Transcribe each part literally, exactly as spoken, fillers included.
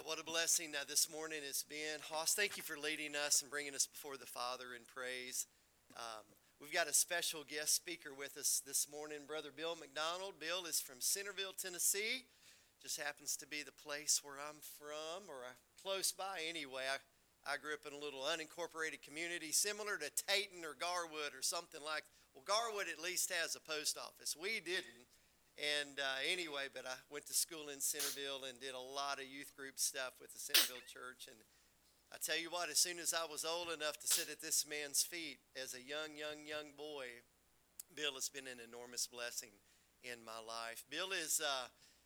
What a blessing uh, this morning has been. Hoss, thank you for leading us and bringing us before the Father in praise. Um, we've got a special guest speaker with us this morning, Brother Bill McDonald. Bill is from Centerville, Tennessee. Just happens to be the place where I'm from, or uh, close by anyway. I, I grew up in a little unincorporated community similar to Tayton or Garwood or something like that. Well, Garwood at least has a post office. We didn't. And uh, anyway, but I went to school in Centerville and did a lot of youth group stuff with the Centerville Church. And I tell you what, as soon as I was old enough to sit at this man's feet as a young, young, young boy, Bill has been an enormous blessing in my life. Bill is uh,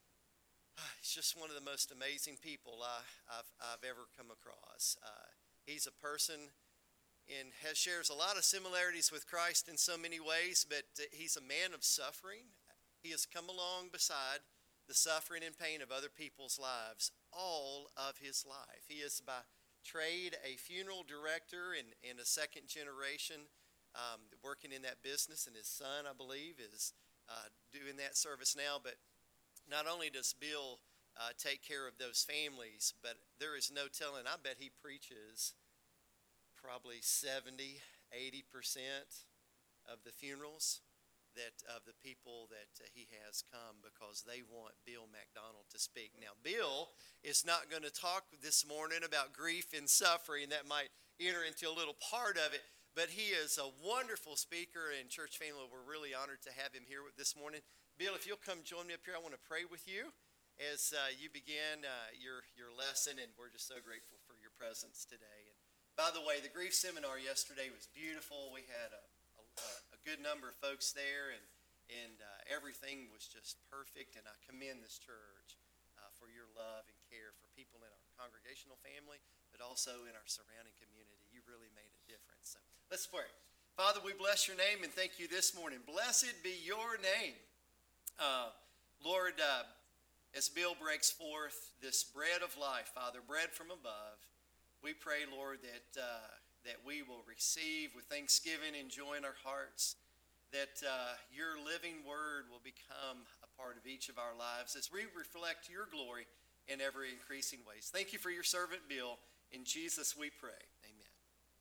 he's just one of the most amazing people I, I've, I've ever come across. Uh, he's a person and has shares a lot of similarities with Christ in so many ways, but uh, he's a man of suffering. He has come along beside the suffering and pain of other people's lives all of his life. He is by trade a funeral director and, and a second generation um, working in that business, and his son, I believe, is uh, doing that service now. But not only does Bill uh, take care of those families, but there is no telling, I bet he preaches probably seventy, eighty percent of the funerals that of the people that uh, he has come because they want Bill McDonald to speak. Now, Bill is not going to talk this morning about grief and suffering. That might enter into a little part of it, but he is a wonderful speaker, and church family, we're really honored to have him here this morning. Bill, if you'll come join me up here, I want to pray with you as uh, you begin uh, your, your lesson, and we're just so grateful for your presence today. And by the way, the grief seminar yesterday was beautiful. We had a a good number of folks there, and and uh, everything was just perfect, and I commend this church uh, for your love and care for people in our congregational family, but also in our surrounding community. You really made a difference. So let's pray. Father, we bless your name and thank you this morning. Blessed be your name. Uh, Lord, uh, as Bill breaks forth this bread of life, Father, bread from above, we pray, Lord, that uh, that we will receive with thanksgiving and joy in our hearts, that uh, your living word will become a part of each of our lives as we reflect your glory in ever increasing ways. Thank you for your servant, Bill. In Jesus we pray. Amen.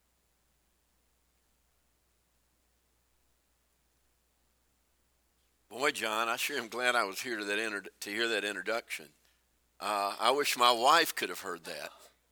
Boy, John, I sure am glad I was here to that inter- to hear that introduction. Uh, I wish my wife could have heard that.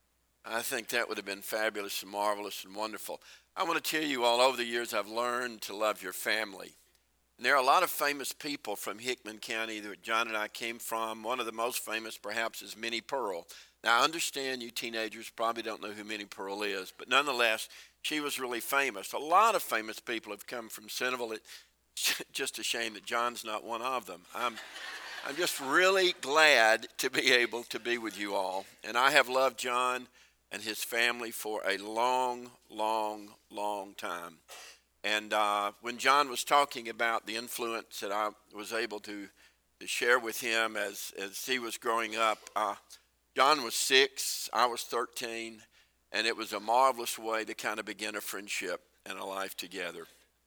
I think that would have been fabulous and marvelous and wonderful. I want to tell you all over the years I've learned to love your family. And there are a lot of famous people from Hickman County that John and I came from. One of the most famous perhaps is Minnie Pearl. Now I understand you teenagers probably don't know who Minnie Pearl is, but nonetheless, she was really famous. A lot of famous people have come from Centerville. It's just a shame that John's not one of them. I'm, I'm just really glad to be able to be with you all. And I have loved John and his family for a long, long, long time. And uh, when John was talking about the influence that I was able to, to share with him as, as he was growing up, uh, John was six, I was thirteen, and it was a marvelous way to kind of begin a friendship and a life together.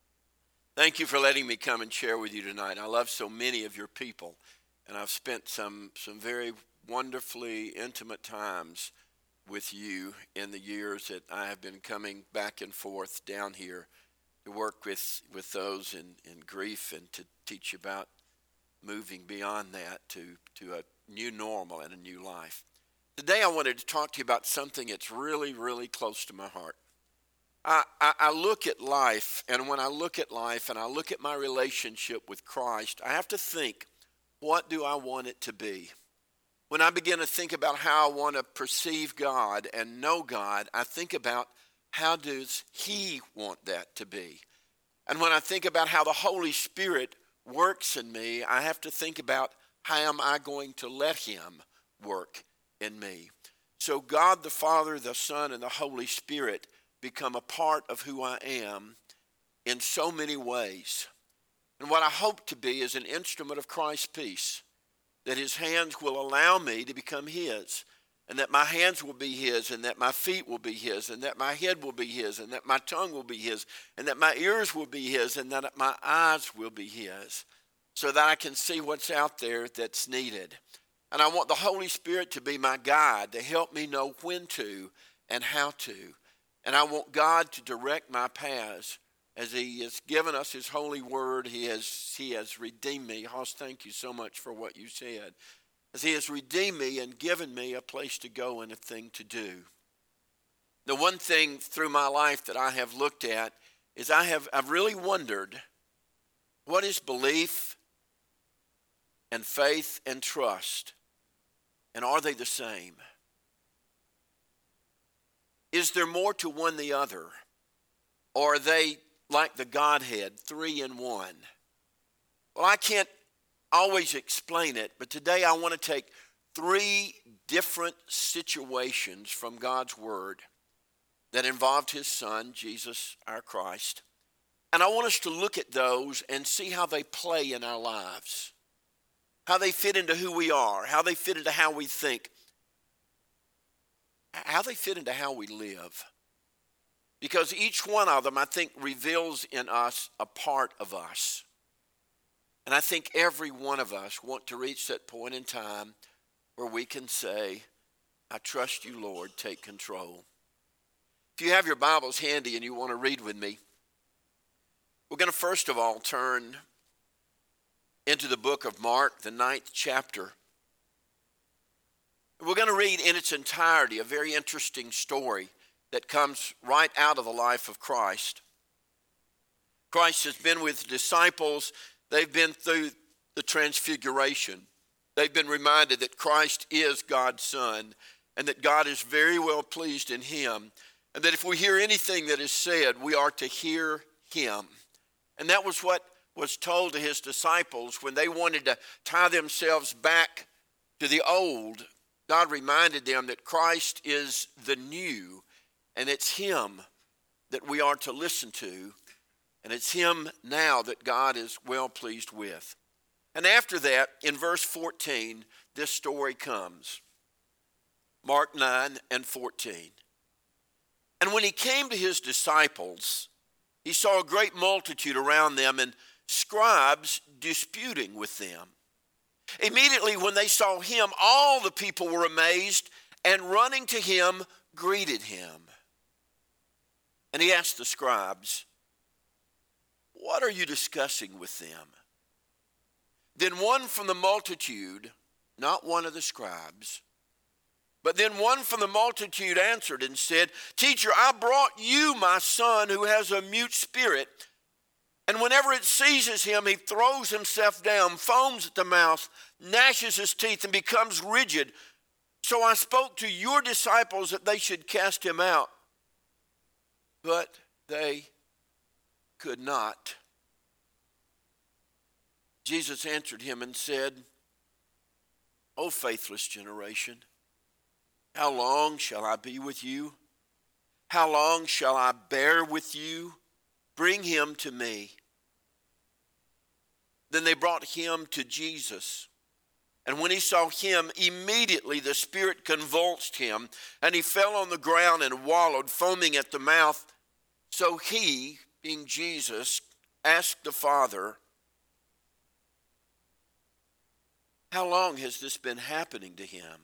Thank you for letting me come and share with you tonight. I love so many of your people, and I've spent some, some very wonderfully intimate times with you in the years that I have been coming back and forth down here to work with, with those in, in grief and to teach about moving beyond that to, to a new normal and a new life. Today I wanted to talk to you about something that's really, really close to my heart. I, I, I look at life, and when I look at life and I look at my relationship with Christ, I have to think, what do I want it to be? When I begin to think about how I want to perceive God and know God, I think about how does he want that to be? And when I think about how the Holy Spirit works in me, I have to think about how am I going to let him work in me? So God the Father, the Son, and the Holy Spirit become a part of who I am in so many ways. And what I hope to be is an instrument of Christ's peace, that his hands will allow me to become his, and that my hands will be his, and that my feet will be his, and that my head will be his, and that my tongue will be his, and that my ears will be his, and that my eyes will be his, so that I can see what's out there that's needed. And I want the Holy Spirit to be my guide, to help me know when to and how to. And I want God to direct my paths as he has given us his holy word. He has, he has redeemed me. Hoss, thank you so much for what you said. As he has redeemed me and given me a place to go and a thing to do. The one thing through my life that I have looked at is I have I've really wondered, what is belief and faith and trust? And are they the same? Is there more to one than the other? Or are they like the Godhead, three in one? Well, I can't always explain it, but today I want to take three different situations from God's Word that involved his Son, Jesus our Christ. And I want us to look at those and see how they play in our lives. How they fit into who we are, how they fit into how we think, how they fit into how we live. Because each one of them, I think, reveals in us a part of us. And I think every one of us want to reach that point in time where we can say, I trust you, Lord, take control. If you have your Bibles handy and you want to read with me, we're going to first of all turn into the book of Mark, the ninth chapter. We're going to read in its entirety a very interesting story that comes right out of the life of Christ. Christ has been with disciples. They've been through the transfiguration. They've been reminded that Christ is God's Son and that God is very well pleased in him, and that if we hear anything that is said, we are to hear him. And that was what was told to his disciples when they wanted to tie themselves back to the old. God reminded them that Christ is the new, and it's him that we are to listen to, and it's him now that God is well pleased with. And after that, in verse fourteen, this story comes. Mark nine and fourteen. And when he came to his disciples, he saw a great multitude around them and scribes disputing with them. Immediately when they saw him, all the people were amazed and running to him greeted him. And he asked the scribes, what are you discussing with them? Then one from the multitude, not one of the scribes, but then one from the multitude answered and said, Teacher, I brought you my son who has a mute spirit. And whenever it seizes him, he throws himself down, foams at the mouth, gnashes his teeth, and becomes rigid. So I spoke to your disciples that they should cast him out. But they could not. Jesus answered him and said, O faithless generation, how long shall I be with you? How long shall I bear with you? Bring him to me. Then they brought him to Jesus. And when he saw him, immediately the spirit convulsed him, and he fell on the ground and wallowed, foaming at the mouth. So he, being Jesus, asked the Father, how long has this been happening to him?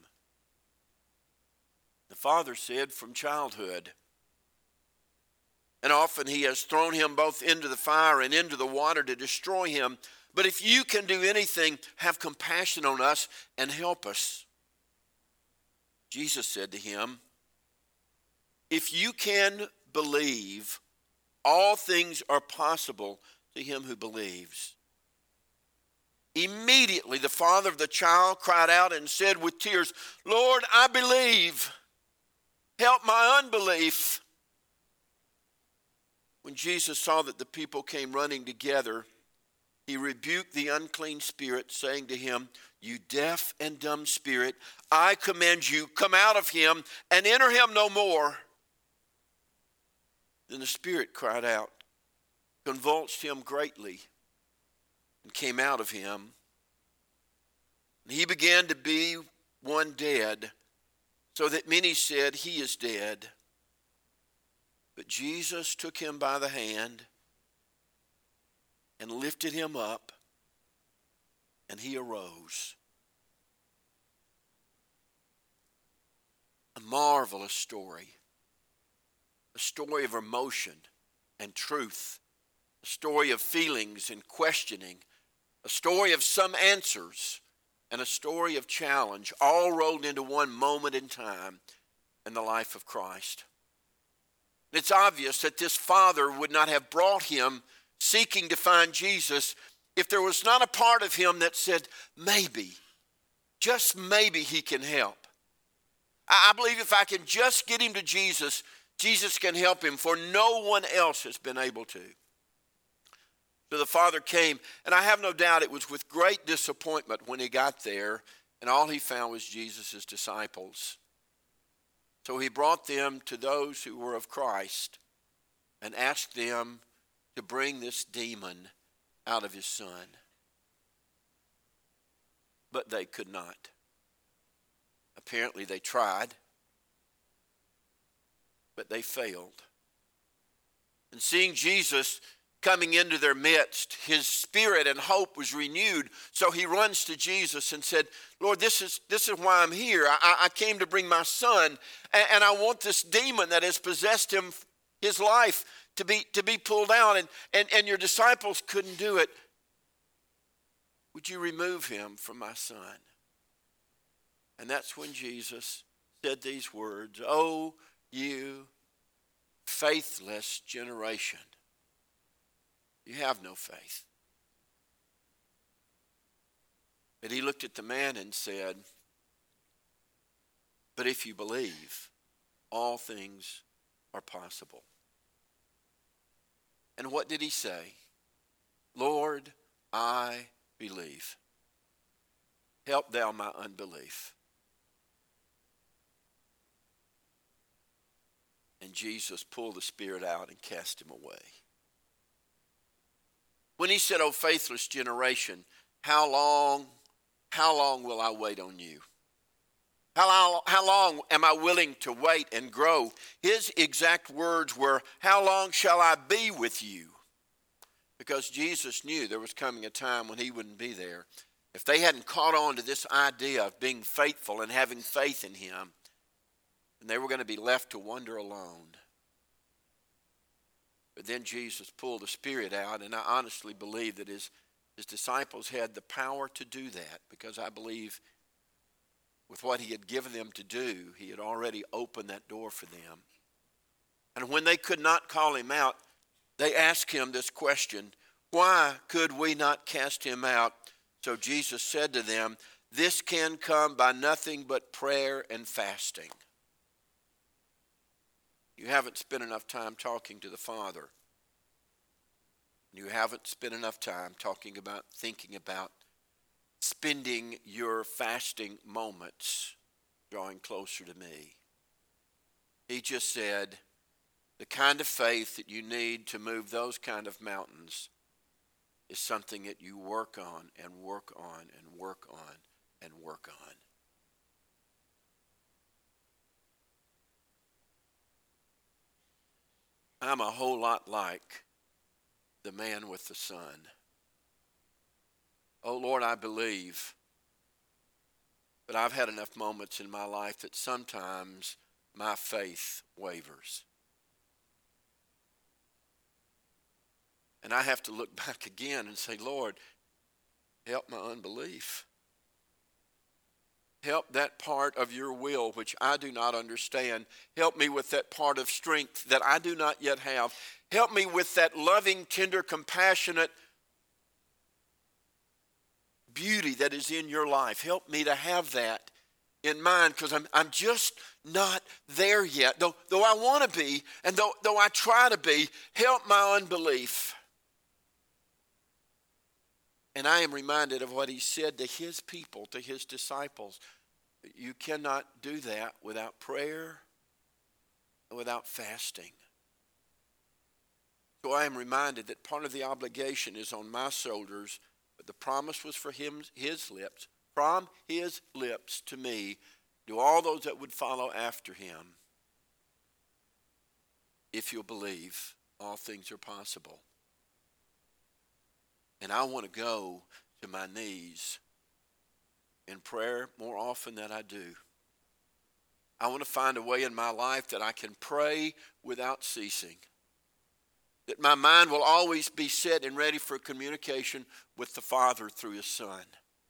The Father said, from childhood. And often he has thrown him both into the fire and into the water to destroy him. But if you can do anything, have compassion on us and help us. Jesus said to him, if you can believe, all things are possible to him who believes. Immediately the father of the child cried out and said with tears, Lord, I believe. Help my unbelief. When Jesus saw that the people came running together, he rebuked the unclean spirit, saying to him, you deaf and dumb spirit, I command you, come out of him and enter him no more. Then the spirit cried out, convulsed him greatly, and came out of him. And he began to be one dead, so that many said, he is dead. But Jesus took him by the hand and lifted him up, and he arose. marvelous story. A story of emotion and truth. A story of feelings and questioning. A story of some answers. And a story of challenge, all rolled into one moment in time in the life of Christ. It's obvious that this father would not have brought him seeking to find Jesus if there was not a part of him that said, maybe, just maybe he can help. I believe if I can just get him to Jesus, Jesus can help him, for no one else has been able to. So the father came, and I have no doubt it was with great disappointment when he got there, and all he found was Jesus' disciples. So he brought them to those who were of Christ and asked them to bring this demon out of his son. But they could not. Apparently they tried, but they failed. And seeing Jesus coming into their midst, his spirit and hope was renewed. So he runs to Jesus and said, Lord, this is this is why I'm here. I, I came to bring my son, and, and I want this demon that has possessed him, his life, to be to be pulled out. And, and, and your disciples couldn't do it. Would you remove him from my son? And that's when Jesus said these words, "Oh, you faithless generation. You have no faith." But he looked at the man and said, "But if you believe, all things are possible." And what did he say? "Lord, I believe. Help thou my unbelief." And Jesus pulled the spirit out and cast him away. When he said, "Oh, faithless generation, how long, how long will I wait on you? How long, how long am I willing to wait and grow?" His exact words were, "How long shall I be with you?" Because Jesus knew there was coming a time when he wouldn't be there. If they hadn't caught on to this idea of being faithful and having faith in him, and they were going to be left to wander alone. But then Jesus pulled the spirit out, and I honestly believe that his, his disciples had the power to do that, because I believe with what he had given them to do, he had already opened that door for them. And when they could not call him out, they asked him this question, "Why could we not cast him out?" So Jesus said to them, "This can come by nothing but prayer and fasting." You haven't spent enough time talking to the Father. You haven't spent enough time talking about, thinking about, spending your fasting moments drawing closer to me. He just said, the kind of faith that you need to move those kind of mountains is something that you work on and work on and work on and work on. I'm a whole lot like the man with the son. Oh, Lord, I believe. But I've had enough moments in my life that sometimes my faith wavers. And I have to look back again and say, Lord, help my unbelief. Help that part of your will which I do not understand. Help me with that part of strength that I do not yet have. Help me with that loving, tender, compassionate beauty that is in your life. Help me to have that in mind, because I'm, I'm just not there yet. Though, though I want to be, and though, though I try to be, help my unbelief. And I am reminded of what he said to his people, to his disciples. You cannot do that without prayer and without fasting. So I am reminded that part of the obligation is on my shoulders, but the promise was for him, his lips, from his lips to me, to all those that would follow after him. If you'll believe, all things are possible. And I want to go to my knees in prayer more often than I do. I want to find a way in my life that I can pray without ceasing. That my mind will always be set and ready for communication with the Father through His Son.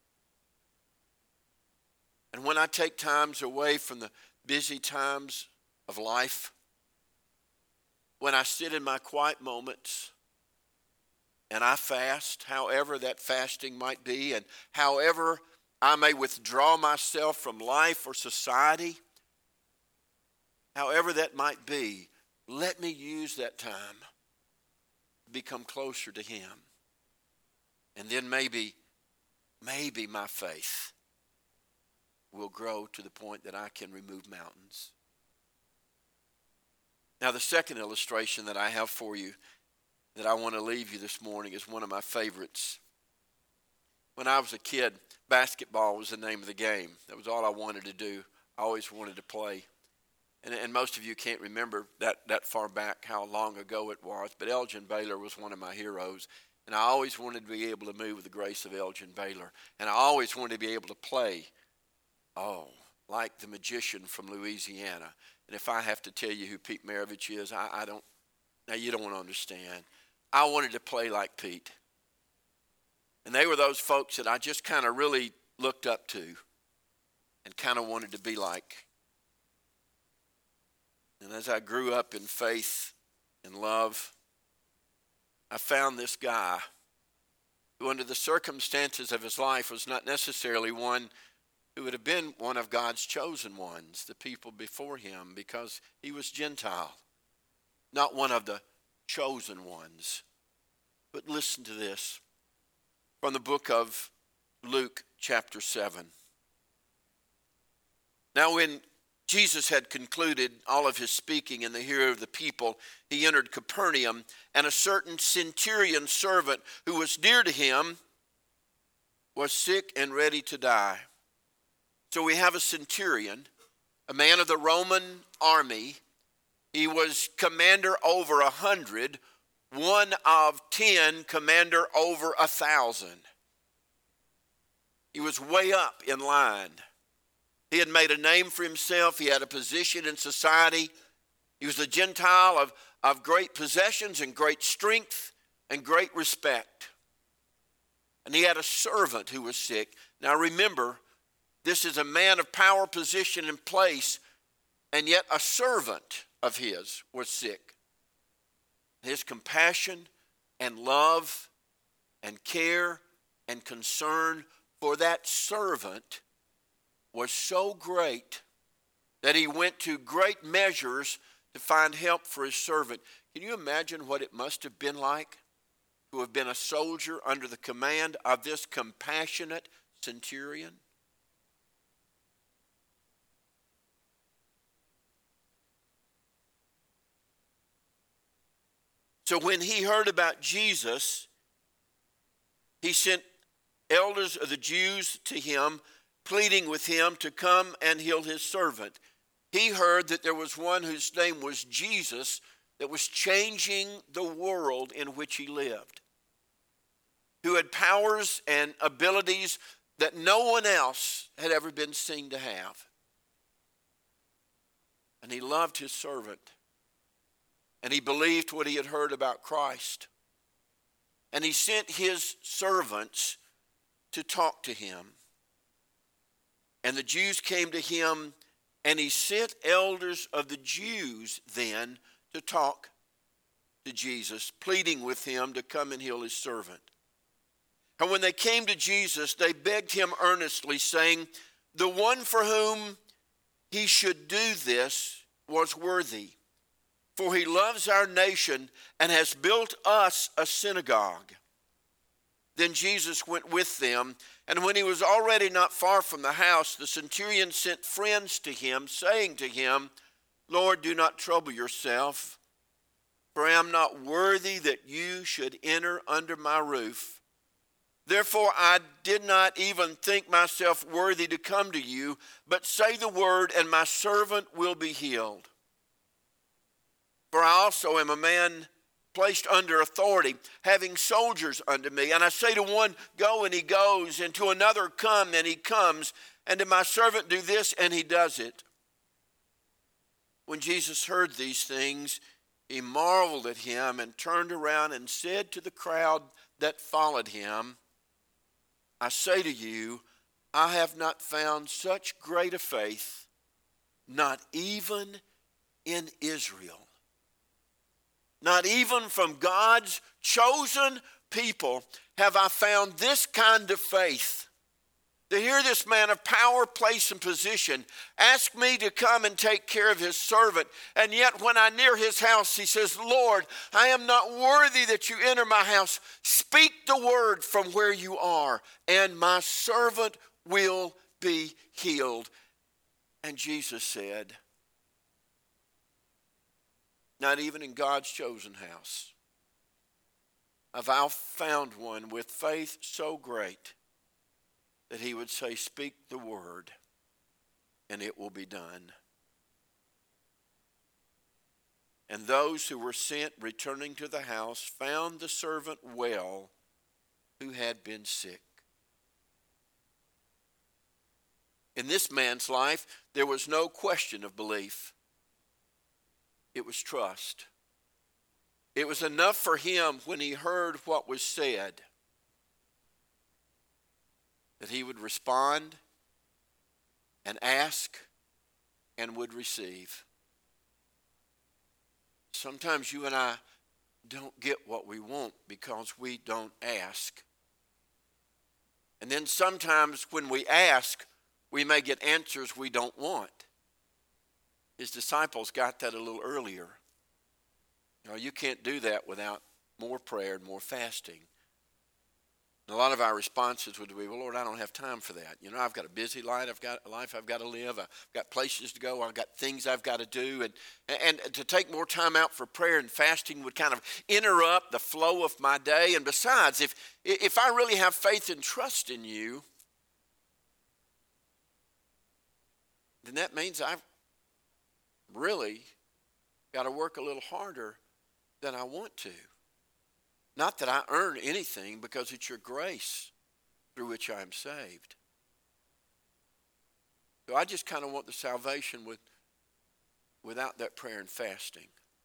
And when I take times away from the busy times of life, when I sit in my quiet moments and I fast, however that fasting might be, and however I may withdraw myself from life or society, however that might be, let me use that time to become closer to Him. And then maybe, maybe my faith will grow to the point that I can remove mountains. Now, the second illustration that I have for you that I want to leave you this morning is one of my favorites. When I was a kid, basketball was the name of the game. That was all I wanted to do. I always wanted to play. And, and most of you can't remember that, that far back how long ago it was, but Elgin Baylor was one of my heroes. And I always wanted to be able to move with the grace of Elgin Baylor. And I always wanted to be able to play, oh, like the magician from Louisiana. And if I have to tell you who Pete Maravich is, I, I don't, now you don't want to understand. I wanted to play like Pete. And they were those folks that I just kind of really looked up to and kind of wanted to be like. And as I grew up in faith and love, I found this guy who under the circumstances of his life was not necessarily one who would have been one of God's chosen ones, the people before him, because he was Gentile, not one of the chosen ones. But listen to this from the book of Luke chapter seven. Now when Jesus had concluded all of his speaking in the hearing of the people, he entered Capernaum, and a certain centurion servant who was dear to him was sick and ready to die. So we have a centurion, a man of the Roman army. He was commander over a hundred, one of ten, commander over a thousand. He was way up in line. He had made a name for himself. He had a position in society. He was a Gentile of, of great possessions and great strength and great respect. And he had a servant who was sick. Now remember, this is a man of power, position, and place, and yet a servant of his was sick. His compassion and love and care and concern for that servant was so great that he went to great measures to find help for his servant. Can you imagine what it must have been like to have been a soldier under the command of this compassionate centurion? So when he heard about Jesus, he sent elders of the Jews to him, pleading with him to come and heal his servant. He heard that there was one whose name was Jesus that was changing the world in which he lived, who had powers and abilities that no one else had ever been seen to have. And he loved his servant. And he believed what he had heard about Christ. And he sent his servants to talk to him. And the Jews came to him, and he sent elders of the Jews then to talk to Jesus, pleading with him to come and heal his servant. And when they came to Jesus, they begged him earnestly, saying, the one for whom he should do this was worthy, for he loves our nation and has built us a synagogue. Then Jesus went with them, and when he was already not far from the house, the centurion sent friends to him, saying to him, Lord, do not trouble yourself, for I am not worthy that you should enter under my roof. Therefore I did not even think myself worthy to come to you, but say the word, and my servant will be healed. For I also am a man placed under authority, having soldiers under me. And I say to one, go, and he goes, and to another, come, and he comes, and to my servant, do this, and he does it. When Jesus heard these things, he marveled at him and turned around and said to the crowd that followed him, I say to you, I have not found such great a faith, not even in Israel. Not even from God's chosen people have I found this kind of faith. To hear this man of power, place, and position ask me to come and take care of his servant. And yet when I near his house, he says, Lord, I am not worthy that you enter my house. Speak the word from where you are, and my servant will be healed. And Jesus said, not even in God's chosen house have I found one with faith so great that he would say, speak the word, and it will be done. And those who were sent, returning to the house, found the servant well who had been sick. In this man's life, there was no question of belief. It was trust. It was enough for him when he heard what was said that he would respond and ask and would receive. Sometimes you and I don't get what we want because we don't ask. And then sometimes when we ask, we may get answers we don't want. His disciples got that a little earlier. You know, you can't do that without more prayer and more fasting. And a lot of our responses would be, well, Lord, I don't have time for that. You know, I've got a busy life. I've got a life I've got to live. I've got places to go. I've got things I've got to do. And, and to take more time out for prayer and fasting would kind of interrupt the flow of my day. And besides, if, if I really have faith and trust in you, then that means I've really got to work a little harder than I want to. Not that I earn anything, because it's your grace through which I am saved. So I just kind of want the salvation with, without that prayer and fasting.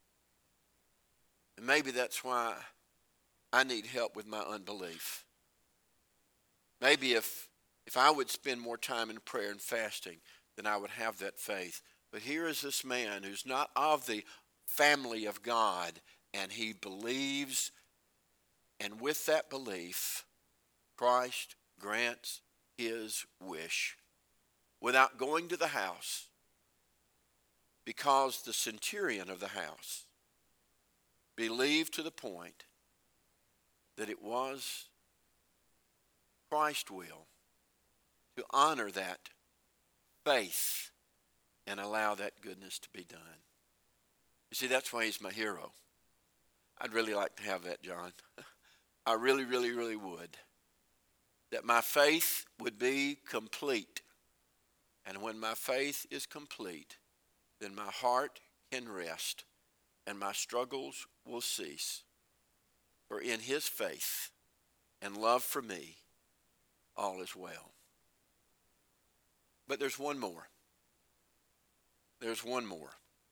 And maybe that's why I need help with my unbelief. Maybe if, if I would spend more time in prayer and fasting, then I would have that faith. But here is this man who's not of the family of God, and he believes. And with that belief, Christ grants his wish without going to the house, because the centurion of the house believed to the point that it was Christ's will to honor that faith and allow that goodness to be done. You see, that's why he's my hero. I'd really like to have that, John. I really, really, really would. That my faith would be complete. And when my faith is complete, then my heart can rest and my struggles will cease. For in his faith and love for me, all is well. But there's one more. There's one more.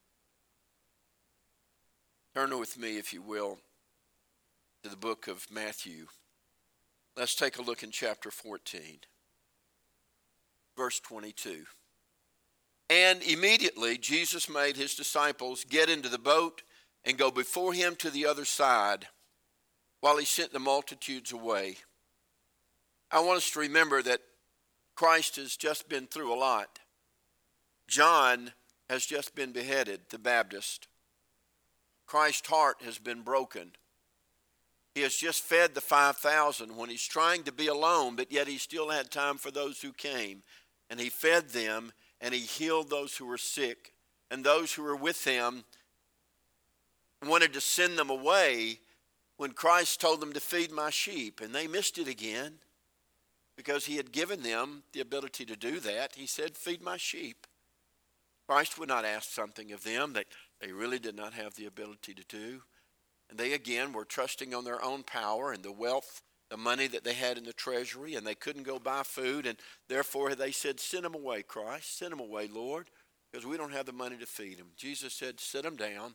Turn with me, if you will, to the book of Matthew. Let's take a look in chapter fourteen, verse twenty-two. And immediately Jesus made his disciples get into the boat and go before him to the other side, while he sent the multitudes away. I want us to remember that Christ has just been through a lot. John has just been beheaded, the Baptist. Christ's heart has been broken. He has just fed the five thousand when he's trying to be alone, but yet he still had time for those who came. And he fed them, and he healed those who were sick. And those who were with him wanted to send them away when Christ told them to feed my sheep. And they missed it again, because he had given them the ability to do that. He said, feed my sheep. Christ would not ask something of them that they really did not have the ability to do. And they again were trusting on their own power and the wealth, the money that they had in the treasury, and they couldn't go buy food. And therefore they said, send them away, Christ. Send them away, Lord. because we don't have the money to feed them. Jesus said, sit them down.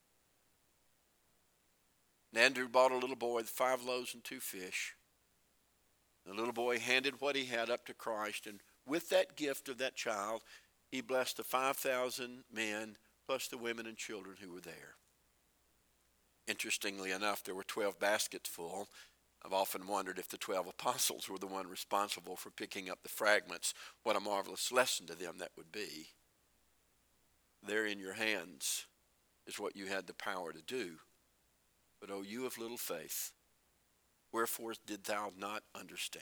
And Andrew bought a little boy with five loaves and two fish. The little boy handed what he had up to Christ, and with that gift of that child, he blessed the five thousand men plus the women and children who were there. Interestingly enough, there were twelve baskets full. I've often wondered if the twelve apostles were the one responsible for picking up the fragments. What a marvelous lesson to them that would be. There in your hands is what you had the power to do. But, O you of little faith, wherefore did thou not understand?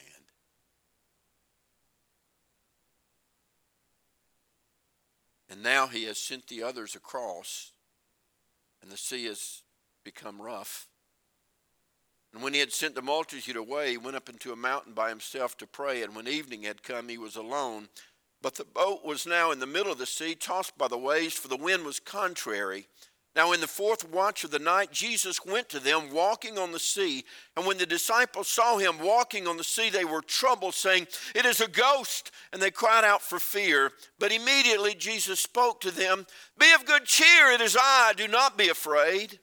And now he has sent the others across, and the sea has become rough. And when he had sent the multitude away, he went up into a mountain by himself to pray. And when evening had come, he was alone. But the boat was now in the middle of the sea, tossed by the waves, for the wind was contrary. Now in the fourth watch of the night, Jesus went to them walking on the sea. And when the disciples saw him walking on the sea, they were troubled, saying, it is a ghost. And they cried out for fear. But immediately Jesus spoke to them, be of good cheer, it is I, do not be afraid.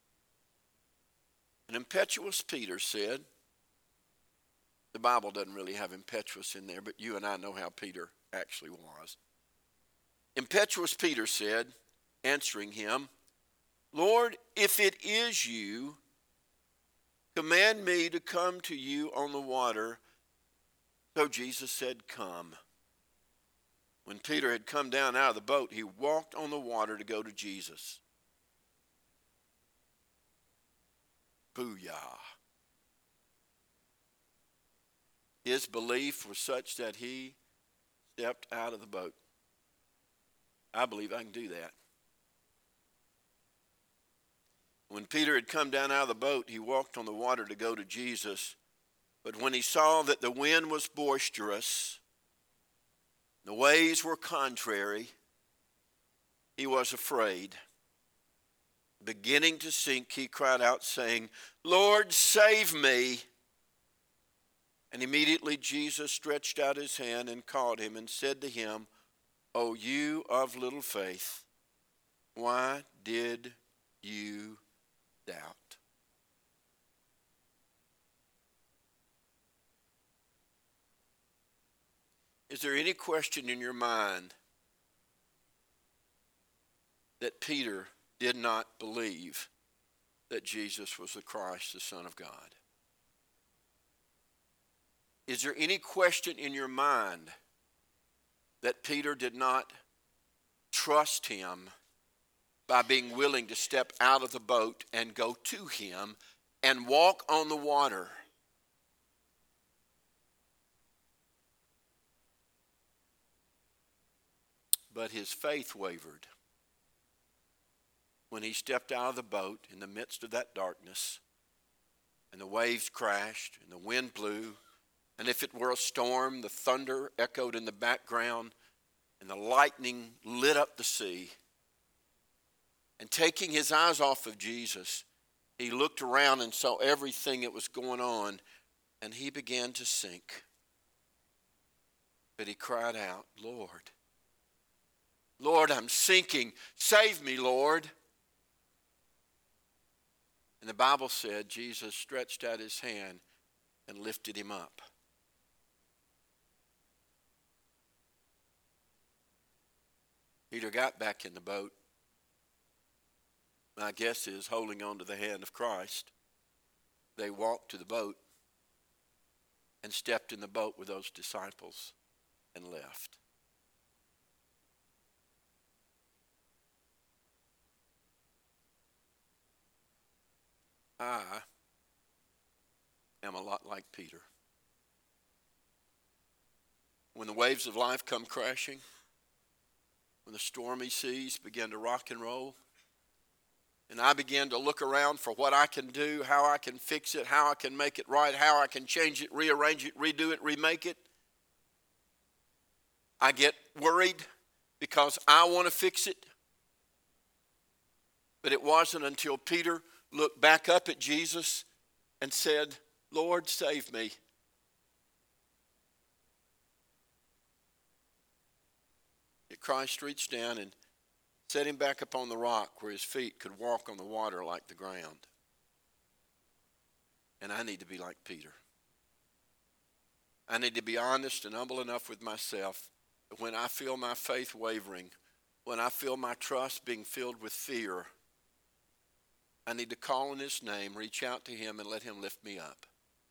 And impetuous Peter said, the Bible doesn't really have impetuous in there, but you and I know how Peter actually was. Impetuous Peter said, answering him, Lord, if it is you, command me to come to you on the water. So Jesus said, come. When Peter had come down out of the boat, he walked on the water to go to Jesus. Booyah. His belief was such that he stepped out of the boat. I believe I can do that. When Peter had come down out of the boat, he walked on the water to go to Jesus. But when he saw that the wind was boisterous, the waves were contrary, he was afraid. Beginning to sink, he cried out, saying, Lord, save me. And immediately Jesus stretched out his hand and caught him and said to him, O you of little faith, why did you doubt? Is there any question in your mind that Peter did not believe that Jesus was the Christ, the Son of God? Is there any question in your mind that Peter did not trust him by being willing to step out of the boat and go to him and walk on the water? But his faith wavered when he stepped out of the boat in the midst of that darkness, and the waves crashed and the wind blew, and if it were a storm, the thunder echoed in the background and the lightning lit up the sea. And taking his eyes off of Jesus, he looked around and saw everything that was going on, and he began to sink. But he cried out, Lord, Lord, I'm sinking. Save me, Lord. And the Bible said Jesus stretched out his hand and lifted him up. Peter got back in the boat. My guess is holding on to the hand of Christ. They walked to the boat and stepped in the boat with those disciples and left. I am a lot like Peter. When the waves of life come crashing, when the stormy seas begin to rock and roll, and I begin to look around for what I can do, how I can fix it, how I can make it right, how I can change it, rearrange it, redo it, remake it, I get worried because I want to fix it. But it wasn't until Peter looked back up at Jesus and said, Lord, save me. It that Christ reached down and set him back upon the rock where his feet could walk on the water like the ground. And I need to be like Peter. I need to be honest and humble enough with myself that when I feel my faith wavering, when I feel my trust being filled with fear, I need to call on his name, reach out to him, and let him lift me up.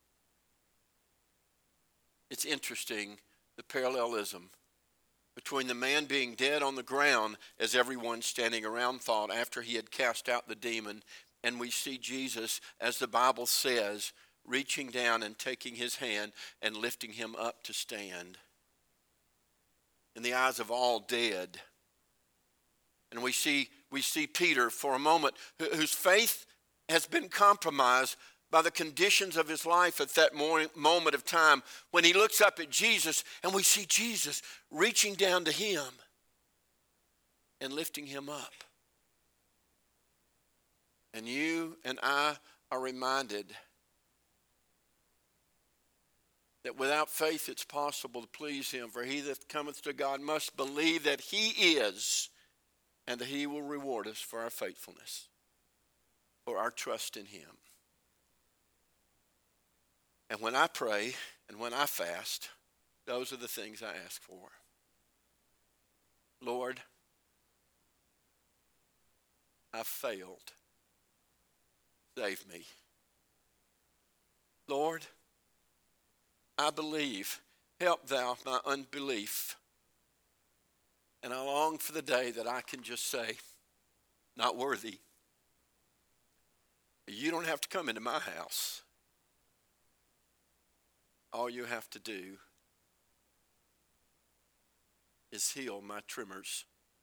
It's interesting, the parallelism between the man being dead on the ground, as everyone standing around thought after he had cast out the demon, and we see Jesus, as the Bible says, reaching down and taking his hand and lifting him up to stand. In the eyes of all dead. And we see we see Peter for a moment, whose faith has been compromised by the conditions of his life at that moment of time, when he looks up at Jesus and we see Jesus reaching down to him and lifting him up. And you and I are reminded that without faith it's possible to please him. For he that cometh to God must believe that he is, and that he will reward us for our faithfulness, for our trust in him. And when I pray and when I fast, those are the things I ask for. Lord, I've failed. Save me. Lord, I believe. Help thou my unbelief. And I long for the day that I can just say, not worthy. You don't have to come into my house. All you have to do is heal my tremors,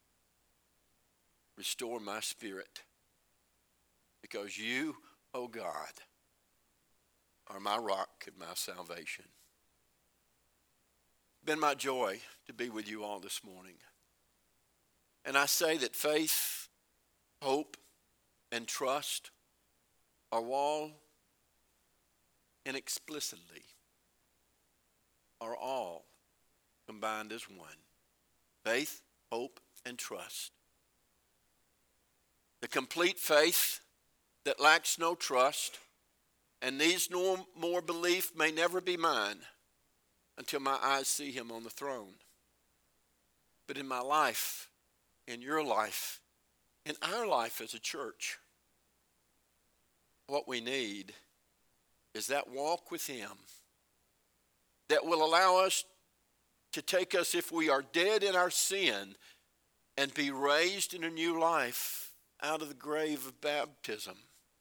restore my spirit, because you, oh God, are my rock and my salvation. It's been my joy to be with you all this morning. And I say that faith, hope, and trust are all inexplicably, are all combined as one. Faith, hope, and trust. The complete faith that lacks no trust and needs no more belief may never be mine until my eyes see him on the throne. But in my life, in your life, in our life as a church, what we need is that walk with him that will allow us to take us, if we are dead in our sin, and be raised in a new life out of the grave of baptism.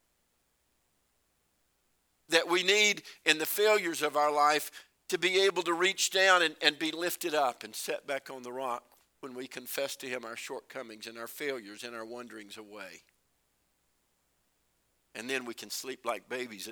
That we need in the failures of our life to be able to reach down and, and be lifted up and set back on the rock when we confess to him our shortcomings and our failures and our wanderings away. And then we can sleep like babies at